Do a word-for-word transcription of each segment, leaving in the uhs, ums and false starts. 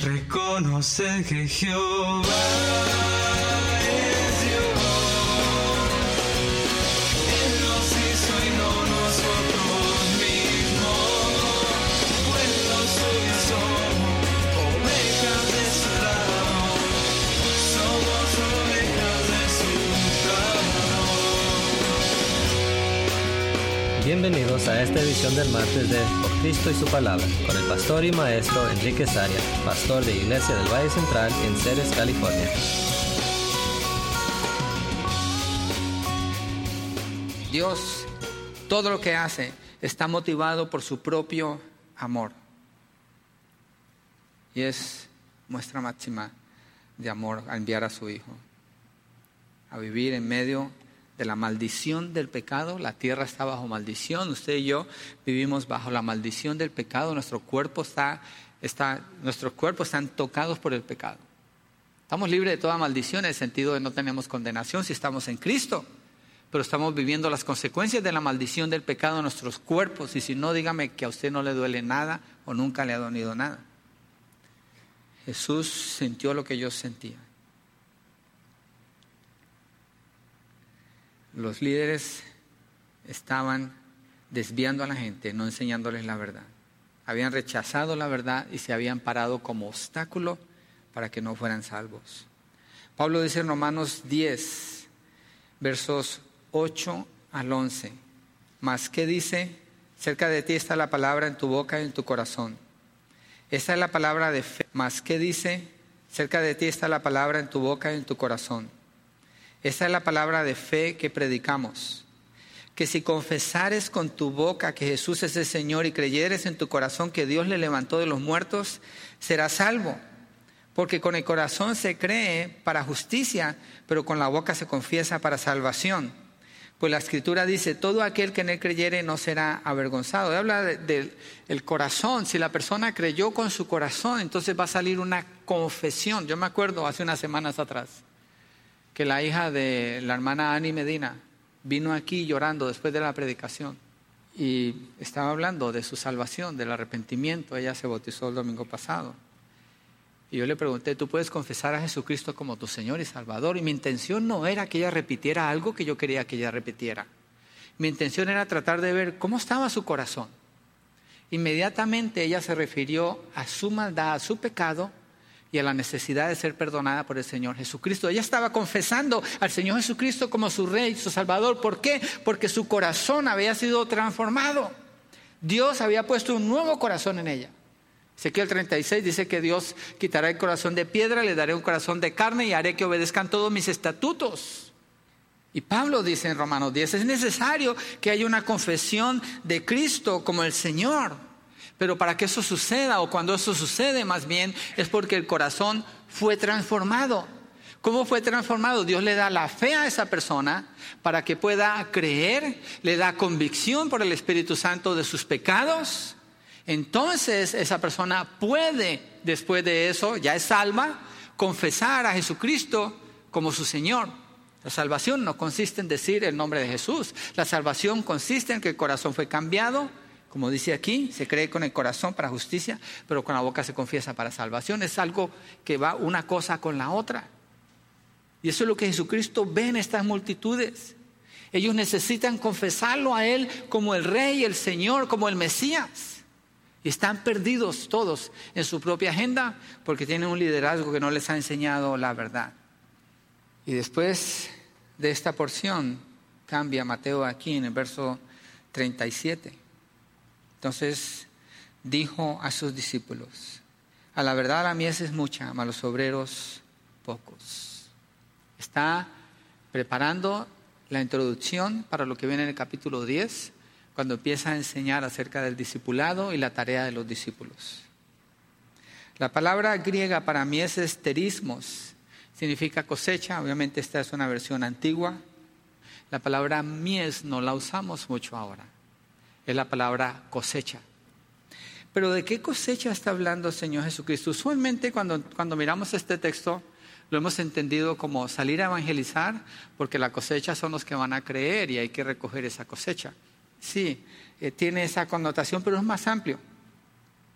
Reconoce que Jehová es Dios. Él nos hizo y no nosotros mismos. Pueblo suyo somos, ovejas de su lado. Somos ovejas de su lado. Bienvenidos a esta edición del martes de Por Cristo y su Palabra, con el pastor y maestro Enrique Saria, pastor de Iglesia del Valle Central en Ceres, California. Dios, todo lo que hace está motivado por su propio amor. Y es muestra máxima de amor a enviar a su Hijo a vivir en medio de la maldición del pecado. La tierra está bajo maldición. Usted y yo vivimos bajo la maldición del pecado. Nuestro cuerpo está, está, nuestros cuerpos están tocados por el pecado. Estamos libres de toda maldición en el sentido de no tenemos condenación si estamos en Cristo. Pero estamos viviendo las consecuencias de la maldición del pecado en nuestros cuerpos. Y si no, dígame que a usted no le duele nada o nunca le ha dolido nada. Jesús sintió lo que yo sentía. Los líderes estaban desviando a la gente, no enseñándoles la verdad. Habían rechazado la verdad y se habían parado como obstáculo para que no fueran salvos. Pablo dice en Romanos diez, versos ocho al once. Mas, ¿qué dice? Cerca de ti está la palabra en tu boca y en tu corazón. Esta es la palabra de fe. Mas, ¿qué dice? Cerca de ti está la palabra en tu boca y en tu corazón. Esta es la palabra de fe que predicamos, que si confesares con tu boca que Jesús es el Señor y creyeres en tu corazón que Dios le levantó de los muertos, serás salvo. Porque con el corazón se cree para justicia, pero con la boca se confiesa para salvación. Pues la Escritura dice, todo aquel que en él creyere no será avergonzado. Habla del de, de, corazón. Si la persona creyó con su corazón, entonces va a salir una confesión. Yo me acuerdo hace unas semanas atrás que la hija de la hermana Ani Medina vino aquí llorando después de la predicación y estaba hablando de su salvación, del arrepentimiento. Ella se bautizó el domingo pasado. Y yo le pregunté, ¿tú puedes confesar a Jesucristo como tu Señor y Salvador? Y mi intención no era que ella repitiera algo que yo quería que ella repitiera. Mi intención era tratar de ver cómo estaba su corazón. Inmediatamente ella se refirió a su maldad, a su pecado, y a la necesidad de ser perdonada por el Señor Jesucristo. Ella estaba confesando al Señor Jesucristo como su Rey, su Salvador. ¿Por qué? Porque su corazón había sido transformado. Dios había puesto un nuevo corazón en ella. Ezequiel treinta y seis dice que Dios quitará el corazón de piedra, le daré un corazón de carne y haré que obedezcan todos mis estatutos. Y Pablo dice en Romanos diez, es necesario que haya una confesión de Cristo como el Señor. Pero para que eso suceda, o cuando eso sucede más bien, es porque el corazón fue transformado. ¿Cómo fue transformado? Dios le da la fe a esa persona para que pueda creer, le da convicción por el Espíritu Santo de sus pecados. Entonces esa persona puede, después de eso, ya es salva, confesar a Jesucristo como su Señor. La salvación no consiste en decir el nombre de Jesús. La salvación consiste en que el corazón fue cambiado. Como dice aquí, se cree con el corazón para justicia, pero con la boca se confiesa para salvación. Es algo que va una cosa con la otra. Y eso es lo que Jesucristo ve en estas multitudes. Ellos necesitan confesarlo a Él como el Rey, el Señor, como el Mesías. Y están perdidos todos en su propia agenda porque tienen un liderazgo que no les ha enseñado la verdad. Y después de esta porción, cambia Mateo aquí en el verso treinta y siete. Entonces dijo a sus discípulos, a la verdad la mies es mucha, mas los obreros pocos. Está preparando la introducción para lo que viene en el capítulo diez, cuando empieza a enseñar acerca del discipulado y la tarea de los discípulos. La palabra griega para mies es terismos, significa cosecha. Obviamente esta es una versión antigua. La palabra mies no la usamos mucho ahora. Es la palabra cosecha. Pero ¿de qué cosecha está hablando el Señor Jesucristo? Usualmente cuando, cuando miramos este texto lo hemos entendido como salir a evangelizar, porque la cosecha son los que van a creer y hay que recoger esa cosecha. Sí, eh, tiene esa connotación, pero es más amplio.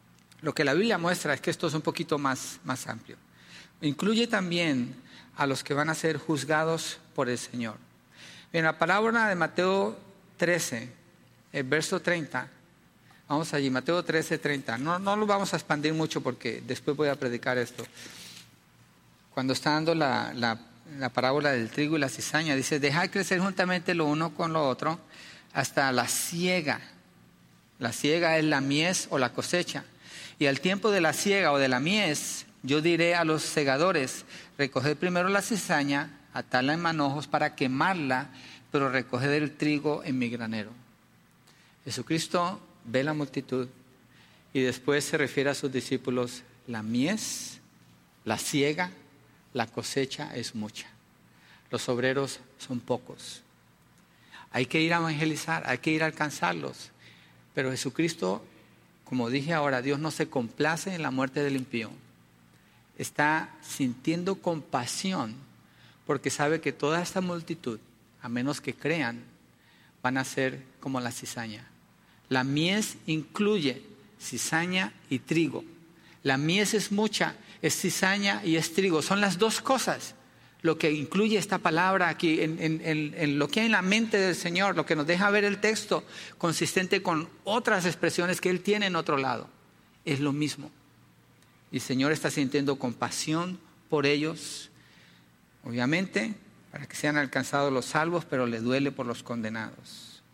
Lo que la Biblia muestra es que esto es un poquito más, más amplio. Incluye también a los que van a ser juzgados por el Señor. En la parábola de Mateo trece, el verso treinta, vamos allí, Mateo trece, treinta. No, no lo vamos a expandir mucho porque después voy a predicar esto. Cuando está dando la, la, la parábola del trigo y la cizaña, dice, dejad crecer juntamente lo uno con lo otro hasta la siega. La siega es la mies o la cosecha. Y al tiempo de la siega o de la mies, yo diré a los segadores, recoged primero la cizaña, atadla en manojos para quemarla, pero recoged el trigo en mi granero. Jesucristo ve la multitud y después se refiere a sus discípulos, la mies, la siega, la cosecha es mucha. Los obreros son pocos. Hay que ir a evangelizar, hay que ir a alcanzarlos. Pero Jesucristo, como dije ahora, Dios no se complace en la muerte del impío. Está sintiendo compasión porque sabe que toda esta multitud, a menos que crean, van a ser como la cizaña. La mies incluye cizaña y trigo. La mies es mucha, es cizaña y es trigo. Son las dos cosas lo que incluye esta palabra aquí, en, en, en, en lo que hay en la mente del Señor, lo que nos deja ver el texto, consistente con otras expresiones que Él tiene en otro lado. Es lo mismo. Y el Señor está sintiendo compasión por ellos, obviamente, para que sean alcanzados los salvos, pero le duele por los condenados.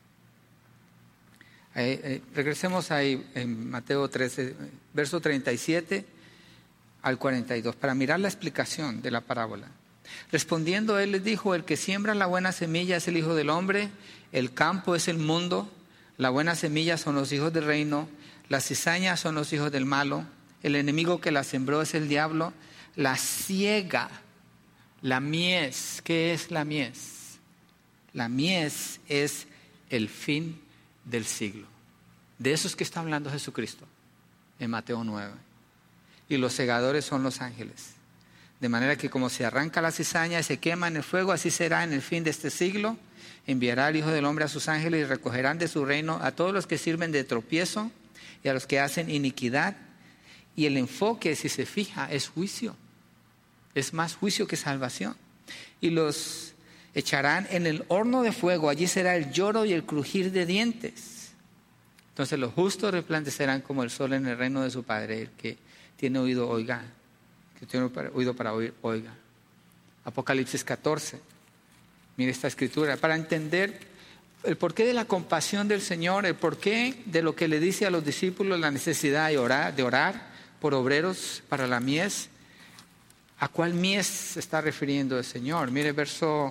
Eh, eh, regresemos ahí en Mateo trece, verso treinta y siete al cuarenta y dos, para mirar la explicación de la parábola. Respondiendo él les dijo, el que siembra la buena semilla es el Hijo del Hombre, el campo es el mundo, la buena semilla son los hijos del reino, las cizañas son los hijos del malo, el enemigo que la sembró es el diablo, la siega, la mies. ¿Qué es la mies? La mies es el fin del siglo. De eso es que está hablando Jesucristo en Mateo nueve. Y los segadores son los ángeles. De manera que como se arranca la cizaña y se quema en el fuego, así será en el fin de este siglo. Enviará el Hijo del Hombre a sus ángeles y recogerán de su reino a todos los que sirven de tropiezo y a los que hacen iniquidad. Y el enfoque, si se fija, es juicio. Es más juicio que salvación. Y los echarán en el horno de fuego. Allí será el lloro y el crujir de dientes. Entonces los justos resplandecerán como el sol en el reino de su Padre. El que tiene oído, oiga. Que tiene oído para oír, oiga. Apocalipsis catorce. Mire esta escritura. Para entender el porqué de la compasión del Señor, el porqué de lo que le dice a los discípulos, la necesidad de orar, de orar por obreros para la mies. ¿A cuál mies se está refiriendo el Señor? Mire verso,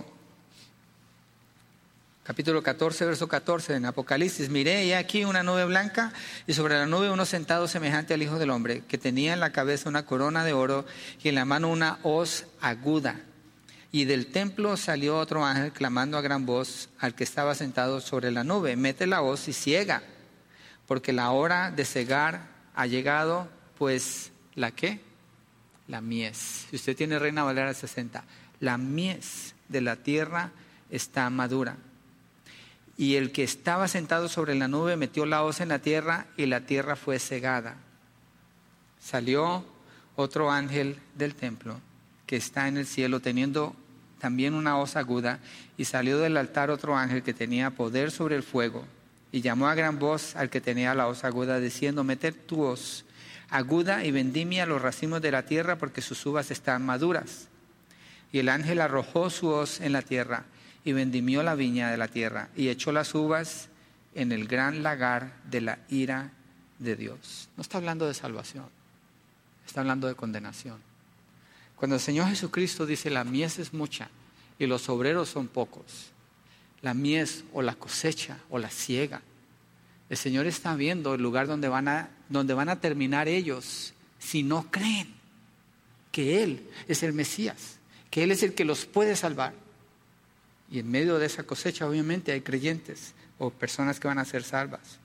capítulo catorce, verso catorce en Apocalipsis. Miré y aquí una nube blanca y sobre la nube uno sentado semejante al Hijo del Hombre, que tenía en la cabeza una corona de oro y en la mano una hoz aguda. Y del templo salió otro ángel clamando a gran voz al que estaba sentado sobre la nube, mete la hoz y ciega, porque la hora de cegar ha llegado, pues, ¿la qué? La mies. Si usted tiene Reina Valera sesenta, la mies de la tierra está madura. Y el que estaba sentado sobre la nube metió la hoz en la tierra y la tierra fue cegada. Salió otro ángel del templo que está en el cielo teniendo también una hoz aguda, y salió del altar otro ángel que tenía poder sobre el fuego y llamó a gran voz al que tenía la hoz aguda diciendo, meted tu hoz aguda y vendimia los racimos de la tierra porque sus uvas están maduras. Y el ángel arrojó su hoz en la tierra y vendimió la viña de la tierra y echó las uvas en el gran lagar de la ira de Dios. No está hablando de salvación, está hablando de condenación. Cuando el Señor Jesucristo dice la mies es mucha y los obreros son pocos, la mies o la cosecha o la siega, el Señor está viendo el lugar donde van a, donde van a terminar ellos si no creen que Él es el Mesías, que Él es el que los puede salvar. Y en medio de esa cosecha obviamente hay creyentes o personas que van a ser salvas.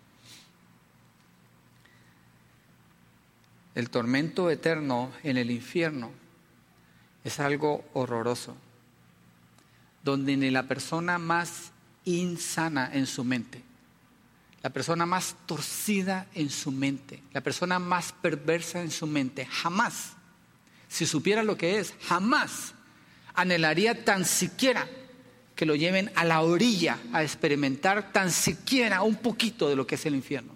El tormento eterno en el infierno es algo horroroso, donde ni la persona más insana en su mente la persona más torcida en su mente, la persona más perversa en su mente, jamás, si supiera lo que es, jamás anhelaría tan siquiera que lo lleven a la orilla a experimentar tan siquiera un poquito de lo que es el infierno.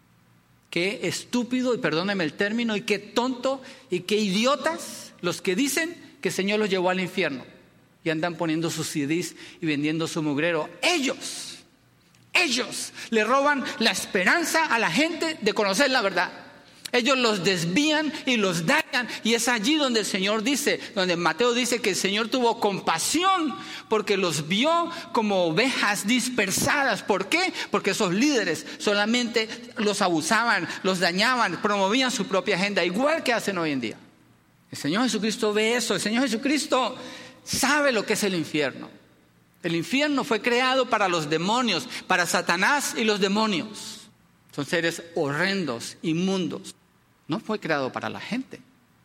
Qué estúpido, y perdónenme el término, y qué tonto y qué idiotas los que dicen que el Señor los llevó al infierno y andan poniendo sus C Ds y vendiendo su mugrero. Ellos, ellos le roban la esperanza a la gente de conocer la verdad. Ellos los desvían y los dañan, y es allí donde el Señor dice, donde Mateo dice que el Señor tuvo compasión porque los vio como ovejas dispersadas. ¿Por qué? Porque esos líderes solamente los abusaban, los dañaban, promovían su propia agenda, igual que hacen hoy en día. El Señor Jesucristo ve eso. El Señor Jesucristo sabe lo que es el infierno. El infierno fue creado para los demonios, para Satanás y los demonios. Son seres horrendos, inmundos. No fue creado para la gente,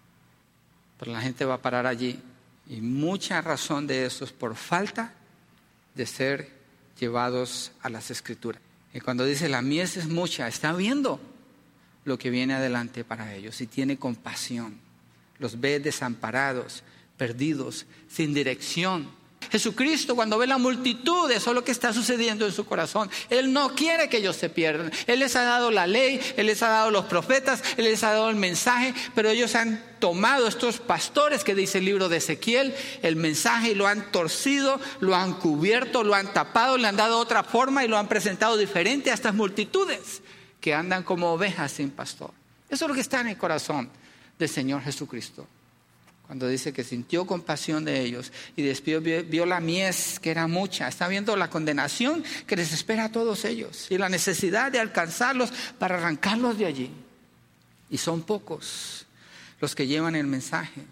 pero la gente va a parar allí. Y mucha razón de eso es por falta de ser llevados a las Escrituras. Y cuando dice la mies es mucha, está viendo lo que viene adelante para ellos y tiene compasión. Los ve desamparados, perdidos, sin dirección. Jesucristo, cuando ve la multitud, eso es lo que está sucediendo en su corazón. Él no quiere que ellos se pierdan. Él les ha dado la ley, Él les ha dado los profetas, Él les ha dado el mensaje, pero ellos han tomado, estos pastores que dice el libro de Ezequiel, el mensaje, y lo han torcido, lo han cubierto, lo han tapado, le han dado otra forma y lo han presentado diferente a estas multitudes que andan como ovejas sin pastor. Eso es lo que está en el corazón del Señor Jesucristo. Cuando dice que sintió compasión de ellos y después vio, vio la mies, que era mucha. Está viendo la condenación que les espera a todos ellos y la necesidad de alcanzarlos para arrancarlos de allí. Y son pocos los que llevan el mensaje.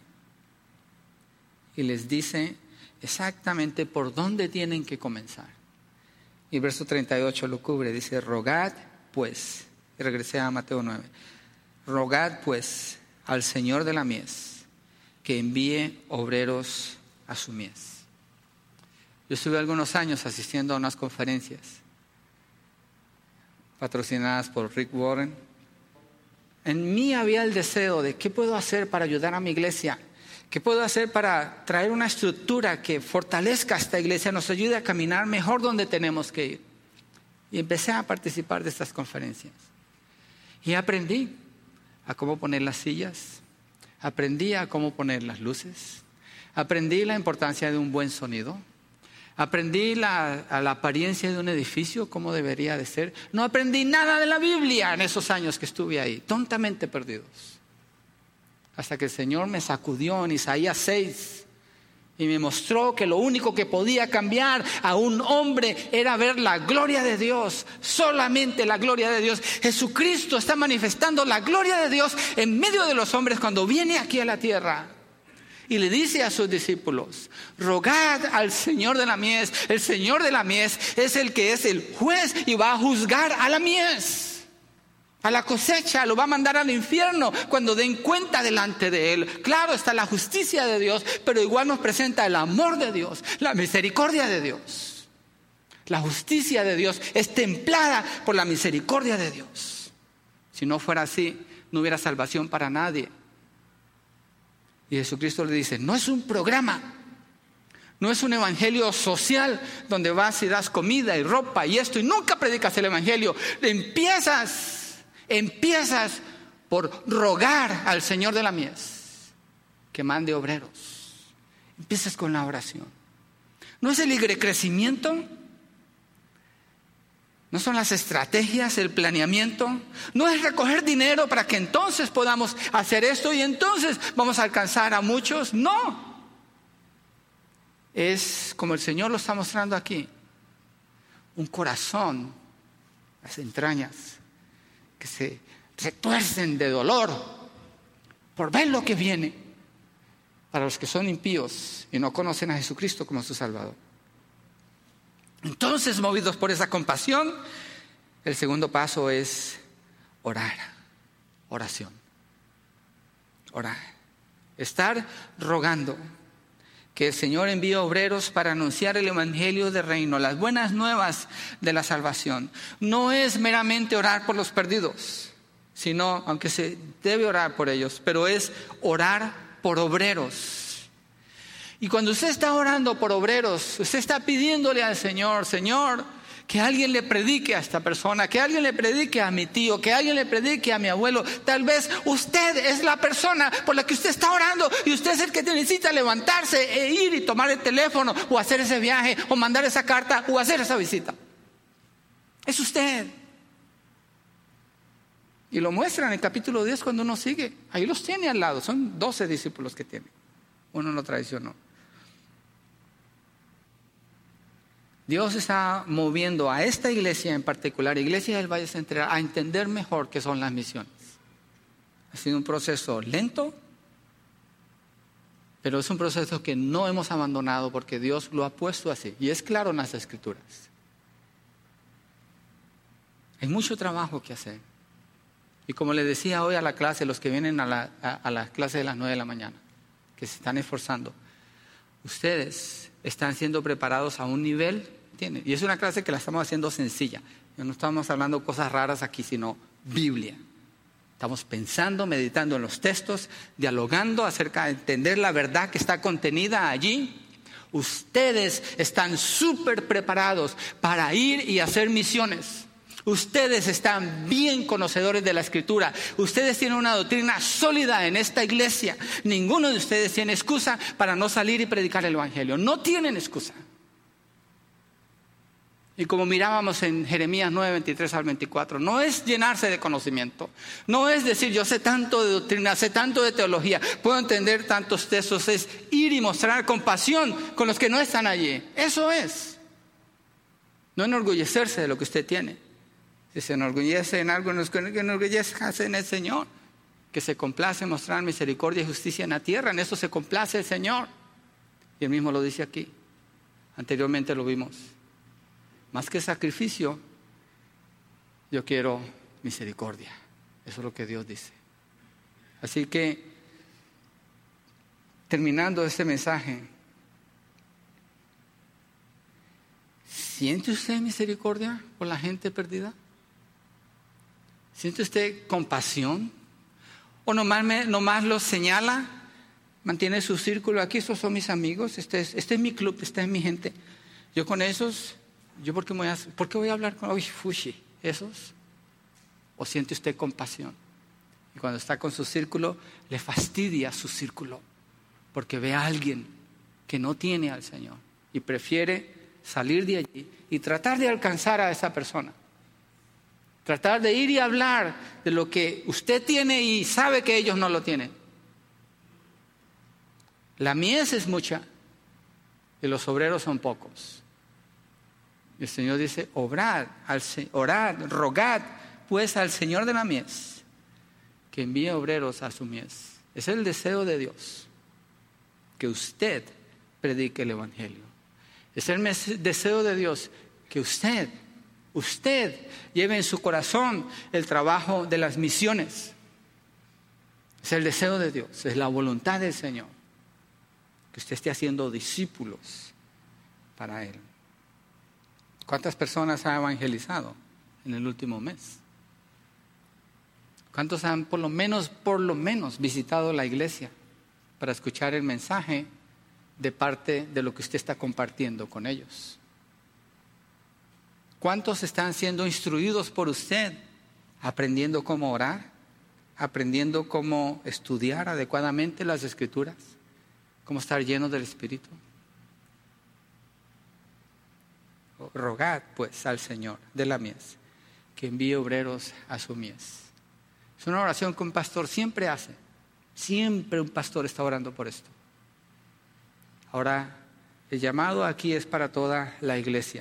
Y les dice exactamente por dónde tienen que comenzar. Y el verso treinta y ocho lo cubre. Dice, rogad pues, y regresé a Mateo nueve, rogad pues al Señor de la mies que envíe obreros a su mies. Yo estuve algunos años asistiendo a unas conferencias patrocinadas por Rick Warren. En mí había el deseo de qué puedo hacer para ayudar a mi iglesia, qué puedo hacer para traer una estructura que fortalezca a esta iglesia, nos ayude a caminar mejor donde tenemos que ir. Y empecé a participar de estas conferencias. Y aprendí a cómo poner las sillas, aprendí a cómo poner las luces, aprendí la importancia de un buen sonido, aprendí la, a la apariencia de un edificio, cómo debería de ser. No aprendí nada de la Biblia en esos años que estuve ahí, tontamente perdidos. Hasta que el Señor me sacudió en Isaías seis y me mostró que lo único que podía cambiar a un hombre era ver la gloria de Dios, solamente la gloria de Dios. Jesucristo está manifestando la gloria de Dios en medio de los hombres cuando viene aquí a la tierra. Y le dice a sus discípulos, rogad al Señor de la mies. El Señor de la mies es el que es el juez y va a juzgar a la mies. A la cosecha, lo va a mandar al infierno cuando den cuenta delante de Él. Claro, está la justicia de Dios, pero igual nos presenta el amor de Dios, la misericordia de Dios. La justicia de Dios es templada por la misericordia de Dios. Si no fuera así, no hubiera salvación para nadie. Y Jesucristo le dice, no es un programa, no es un evangelio social donde vas y das comida y ropa y esto y nunca predicas el evangelio. Empiezas... Empiezas por rogar al Señor de la mies que mande obreros. Empiezas con la oración. ¿No es el crecimiento? ¿No son las estrategias, el planeamiento? ¿No es recoger dinero para que entonces podamos hacer esto y entonces vamos a alcanzar a muchos? No. Es como el Señor lo está mostrando aquí. Un corazón, las entrañas que se retuercen de dolor por ver lo que viene para los que son impíos y no conocen a Jesucristo como su Salvador. Entonces, movidos por esa compasión, el segundo paso es orar, oración, orar, estar rogando que el Señor envíe obreros para anunciar el evangelio del reino, las buenas nuevas de la salvación. No es meramente orar por los perdidos, sino, aunque se debe orar por ellos, pero es orar por obreros. Y cuando usted está orando por obreros, usted está pidiéndole al Señor, Señor, que alguien le predique a esta persona, que alguien le predique a mi tío, que alguien le predique a mi abuelo. Tal vez usted es la persona por la que usted está orando y usted es el que necesita levantarse e ir y tomar el teléfono o hacer ese viaje o mandar esa carta o hacer esa visita. Es usted. Y lo muestra en el capítulo diez cuando uno sigue. Ahí los tiene al lado. Son doce discípulos que tiene. Uno lo traicionó. Dios está moviendo a esta iglesia en particular, Iglesia del Valle Central, a entender mejor qué son las misiones. Ha sido un proceso lento, pero es un proceso que no hemos abandonado porque Dios lo ha puesto así. Y es claro en las Escrituras. Hay mucho trabajo que hacer. Y como les decía hoy a la clase, los que vienen a la, a, a la clase de las nueve de la mañana, que se están esforzando, ustedes están siendo preparados a un nivel. ¿Entienden? Y es una clase que la estamos haciendo sencilla. No estamos hablando cosas raras aquí, sino Biblia. Estamos pensando, meditando en los textos, dialogando acerca de entender la verdad que está contenida allí. Ustedes están súper preparados para ir y hacer misiones. Ustedes están bien conocedores de la Escritura. Ustedes tienen una doctrina sólida en esta iglesia. Ninguno de ustedes tiene excusa para no salir y predicar el evangelio. No tienen excusa. Y como mirábamos en Jeremías nueve, veintitrés al veinticuatro, no es llenarse de conocimiento, no es decir yo sé tanto de doctrina, sé tanto de teología, puedo entender tantos textos, es ir y mostrar compasión con los que no están allí. Eso es. No enorgullecerse de lo que usted tiene. Si se enorgullece en algo, que enorgullezca en el Señor, que se complace en mostrar misericordia y justicia en la tierra, en eso se complace el Señor. Y Él mismo lo dice aquí, anteriormente lo vimos. Más que sacrificio, yo quiero misericordia. Eso es lo que Dios dice. Así que, terminando este mensaje, ¿siente usted misericordia por la gente perdida? ¿Siente usted compasión? ¿O nomás, me, nomás los señala? ¿Mantiene su círculo? Aquí estos son mis amigos, este es, este es mi club, esta es mi gente. Yo con esos... ¿Yo por qué, voy a, por qué voy a hablar con uy, fushi, esos? ¿O siente usted compasión? Y cuando está con su círculo, le fastidia su círculo, porque ve a alguien que no tiene al Señor y prefiere salir de allí y tratar de alcanzar a esa persona. Tratar de ir y hablar de lo que usted tiene y sabe que ellos no lo tienen. La mies es mucha y los obreros son pocos. El Señor dice, obrad, al, orad, rogad pues al Señor de la mies que envíe obreros a su mies. Es el deseo de Dios, que usted predique el evangelio. Es el deseo de Dios que usted, usted lleve en su corazón el trabajo de las misiones. Es el deseo de Dios, es la voluntad del Señor, que usted esté haciendo discípulos para Él. ¿Cuántas personas ha evangelizado en el último mes? ¿Cuántos han por lo menos, por lo menos visitado la iglesia para escuchar el mensaje de parte de lo que usted está compartiendo con ellos? ¿Cuántos están siendo instruidos por usted, aprendiendo cómo orar, aprendiendo cómo estudiar adecuadamente las Escrituras, cómo estar llenos del Espíritu? Rogad pues al Señor de la mies que envíe obreros a su mies. Es una oración que un pastor siempre hace. Siempre un pastor está orando por esto. Ahora, el llamado aquí es para toda la iglesia.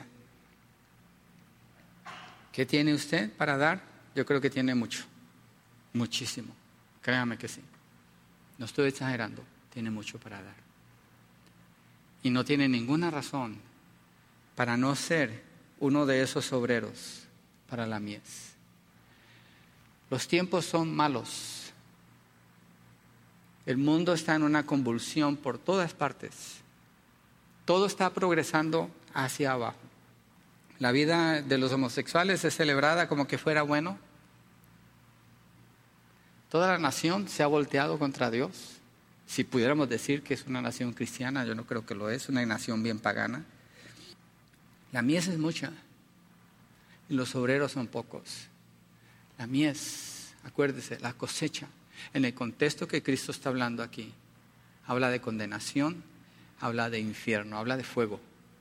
¿Qué tiene usted para dar? Yo creo que tiene mucho, muchísimo. Créame que sí. No estoy exagerando, tiene mucho para dar. Y no tiene ninguna razón para no ser uno de esos obreros para la mies. Los tiempos son malos. El mundo está en una convulsión por todas partes. Todo está progresando hacia abajo. La vida de los homosexuales es celebrada como que fuera bueno. Toda la nación se ha volteado contra Dios. Si pudiéramos decir que es una nación cristiana, yo no creo que lo es, una nación bien pagana. La mies es mucha y los obreros son pocos. La mies, acuérdese, la cosecha, en el contexto que Cristo está hablando aquí, habla de condenación, habla de infierno, habla de fuego.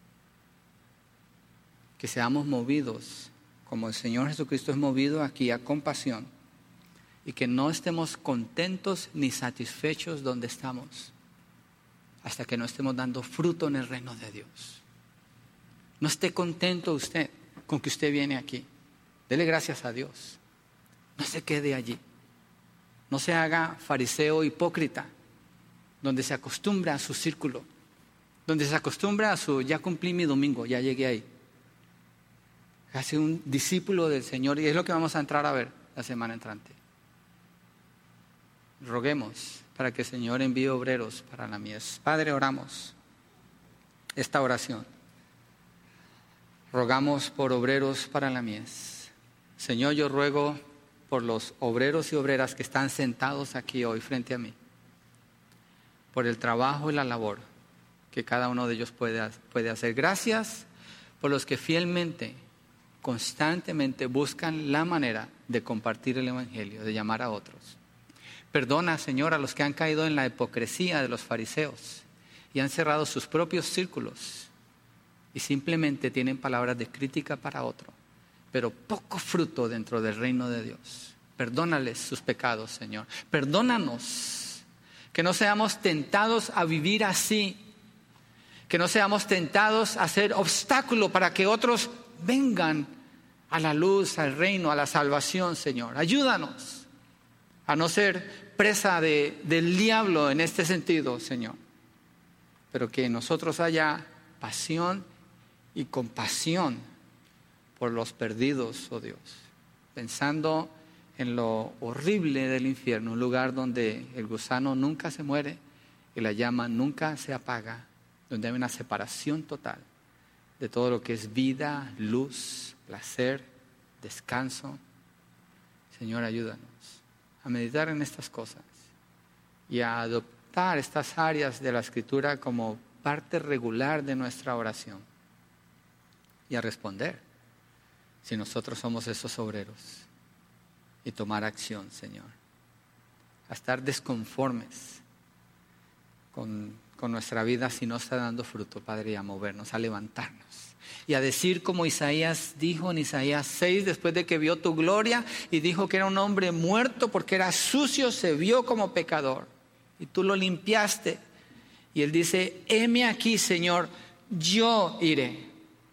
Que seamos movidos, como el Señor Jesucristo es movido aquí a compasión, y que no estemos contentos ni satisfechos donde estamos, hasta que no estemos dando fruto en el reino de Dios. No esté contento usted con que usted viene aquí. Dele gracias a Dios. No se quede allí. No se haga fariseo hipócrita, donde se acostumbra a su círculo, donde se acostumbra a su, ya cumplí mi domingo, ya llegué ahí. Hace un discípulo del Señor, y es lo que vamos a entrar a ver la semana entrante. Roguemos para que el Señor envíe obreros para la mies. Padre, oramos esta oración. Rogamos por obreros para la mies. Señor, yo ruego por los obreros y obreras que están sentados aquí hoy frente a mí, por el trabajo y la labor que cada uno de ellos puede, puede hacer. Gracias por los que fielmente, constantemente buscan la manera de compartir el Evangelio, de llamar a otros. Perdona, Señor, a los que han caído en la hipocresía de los fariseos y han cerrado sus propios círculos y simplemente tienen palabras de crítica para otro, pero poco fruto dentro del reino de Dios. Perdónales sus pecados, Señor. Perdónanos, que no seamos tentados a vivir así, que no seamos tentados a ser obstáculo para que otros vengan a la luz, al reino, a la salvación, Señor. Ayúdanos a no ser presa de, del diablo en este sentido, Señor, pero que en nosotros haya pasión y compasión por los perdidos, oh Dios, pensando en lo horrible del infierno, un lugar donde el gusano nunca se muere y la llama nunca se apaga, donde hay una separación total de todo lo que es vida, luz, placer, descanso. Señor, ayúdanos a meditar en estas cosas y a adoptar estas áreas de la Escritura como parte regular de nuestra oración y a responder si nosotros somos esos obreros y tomar acción, Señor, a estar desconformes con, con nuestra vida si no está dando fruto, Padre, y a movernos, a levantarnos y a decir como Isaías dijo en Isaías seis, después de que vio tu gloria y dijo que era un hombre muerto porque era sucio, se vio como pecador y tú lo limpiaste. Y él dice, heme aquí, Señor, yo iré.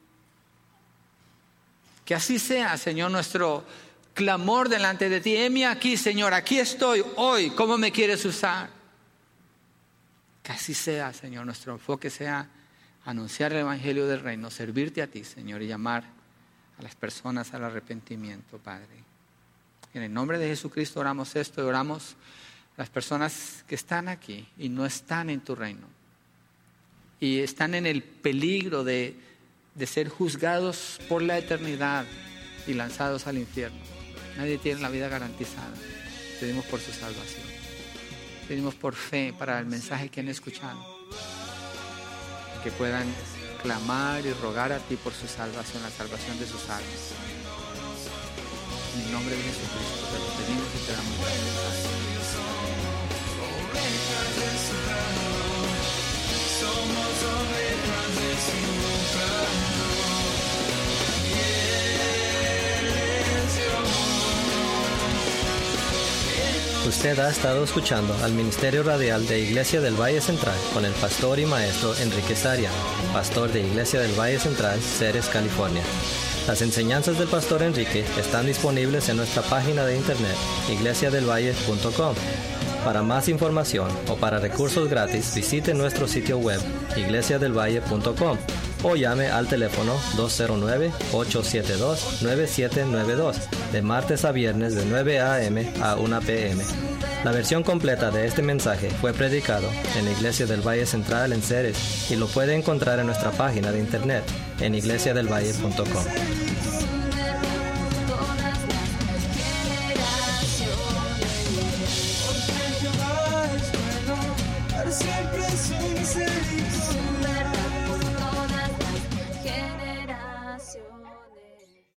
Que así sea, Señor, nuestro clamor delante de ti. Heme aquí, Señor, aquí estoy hoy, ¿cómo me quieres usar? Que así sea, Señor, nuestro enfoque sea anunciar el Evangelio del Reino, servirte a ti, Señor, y llamar a las personas al arrepentimiento, Padre. En el nombre de Jesucristo oramos esto y oramos las personas que están aquí y no están en tu reino y están en el peligro de, de ser juzgados por la eternidad y lanzados al infierno. Nadie tiene la vida garantizada. Pedimos por su salvación. Pedimos por fe para el mensaje que han escuchado, que puedan clamar y rogar a ti por su salvación, la salvación de sus almas. En el nombre de Jesucristo te lo pedimos y te damos gracias. Somos ovejas de su prado. Usted ha estado escuchando al Ministerio Radial de Iglesia del Valle Central con el pastor y maestro Enrique Saria, pastor de Iglesia del Valle Central, Ceres, California. Las enseñanzas del pastor Enrique están disponibles en nuestra página de internet, iglesia del valle punto com. Para más información o para recursos gratis, visite nuestro sitio web iglesia del valle punto com o llame al teléfono dos cero nueve, ocho siete dos, nueve siete nueve dos de martes a viernes de nueve a m a una p m La versión completa de este mensaje fue predicado en la Iglesia del Valle Central en Ceres y lo puede encontrar en nuestra página de internet en iglesia del valle punto com. Siempre su misericordia.